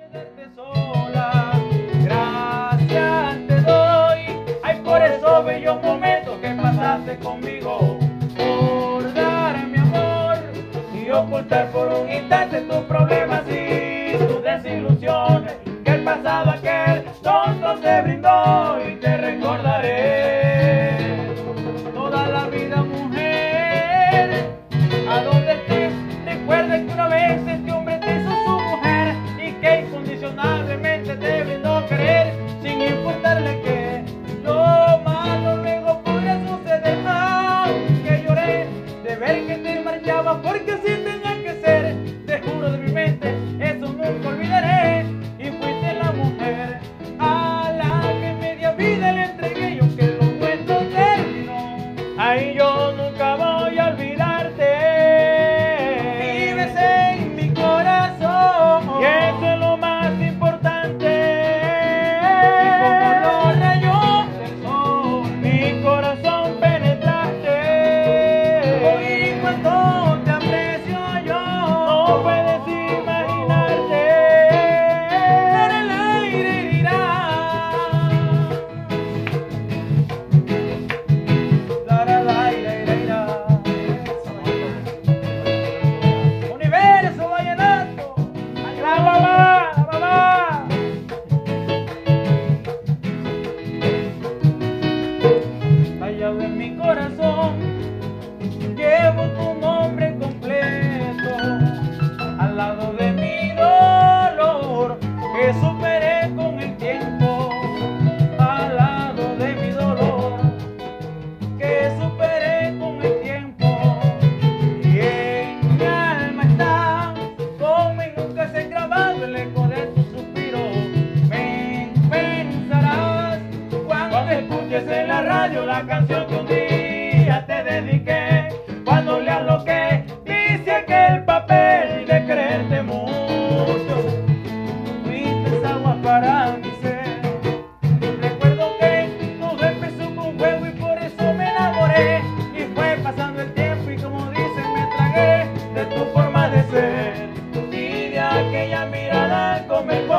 perderte sola. Gracias te doy, ay, por esos bellos momentos que pasaste conmigo, por dar mi amor y ocultar por un instante tus problemas y tus desilusiones, que el pasado aquel tonto te brindó y te recordaré toda la vida, mujer, a donde estés. Recuerda que una vez este hombre te hizo su mujer y que incondicionalmente te brindó querer, sin importarle que lo malo luego podría suceder. Que lloré de ver que te marchabas, porque así tenía que ser. Te juro de mi mente, eso nunca olvidaré. Y fuiste la mujer a la que media vida le entregué, y aunque lo nuestro terminó, ahí yo nunca voy a olvidarte. Vives en mi corazón y eso es lo más importante. Y como los rayos del sol, mi corazón penetraste. Hoy cuánto te aprecio yo, no puedes imaginarte. En el aire irá. La la la ira ira ira. Universo vallenato. La mamá, la mamá. Callado en mi corazón llevo tu nombre completo, al lado de mi dolor que superé con el tiempo, al lado de mi dolor que superé con el tiempo. Y en mi alma está, como en un cassette grabado, el eco de tu suspiro. Me pensarás cuando escuches en la radio la canción que un día te dediqué, cuando leas lo que dice aquel papel de quererte mucho. Fuiste agua para mi ser. Recuerdo que todo empezó con un juego y por eso me enamoré, y fue pasando el tiempo y como dicen me tragué de tu forma de ser y de aquella mirada con el